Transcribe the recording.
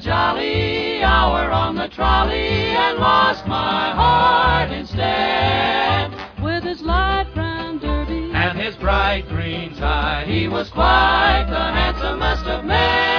jolly hour on the trolley and lost my heart instead. With his light brown derby and his bright green tie, he was quite the handsomest of men.